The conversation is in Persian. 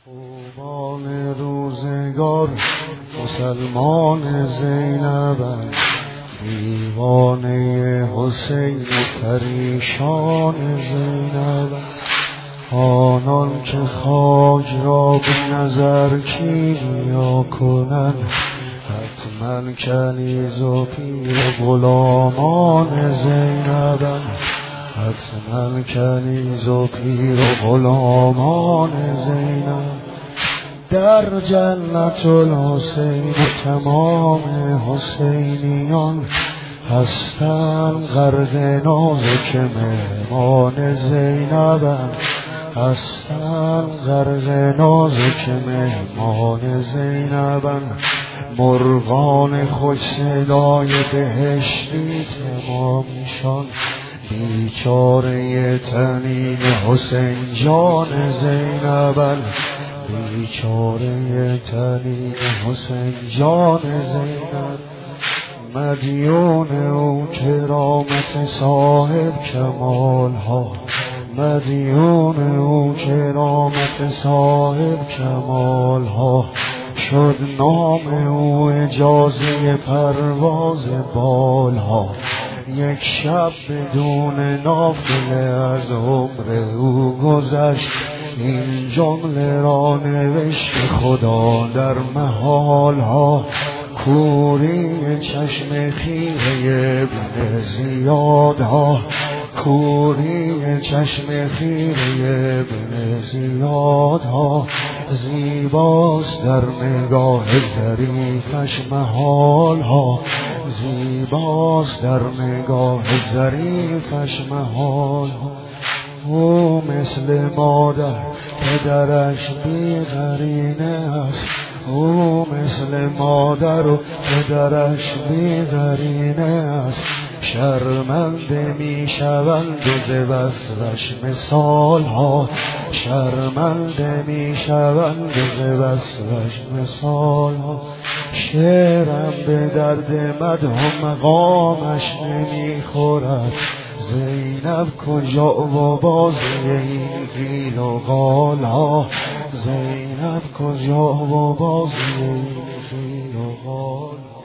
خوبان روزگار مسلمان زینبند، دیوانه حسین و پریشان زینبند. آنان که خاک را به نظر کیمیا کنند، حتما کنیز و پیر و غلامان زینبند. حتما کنیز و پیر و غلامان زینب. در جنت الحسین و تمام حسینیان هستند غرق نازک مهمان زینبند. هستند غرق نازک مهمان زینبند. مرغان خوش صدای بهشتی تمامشان، بیچاره تنین حسین جان زینبند. بیچاره تنین حسین جان زینب. مدیون او کرامت صاحب کمال ها، مدیون او کرامت صاحب کمال ها. شد نام او اجازه پرواز بال ها، یک شب بدون نافله از عمر او گذشت. این جمله را نوشت خدا در محال ها. کوری چشم خیره ابن زیاد ها، کوری چشم خیره ابن زیاد ها. زیباست در نگاه ظریفش محال ها، زیباست در نگاه ظریفش محال ها. او مثل مادر پدرش بی‌قرینه است، او مثل مادر و پدرش بی‌قرینه است. شرمنده می شوند و ز وصلش مثال ها، شرمنده می شوند و ز وصلش مثال ها. شعرم به درد مدح و مقامش نمی خورد، زینب کجا و بازی این قیل و قال ها. زینب کجا و بازی این قیل و قال ها.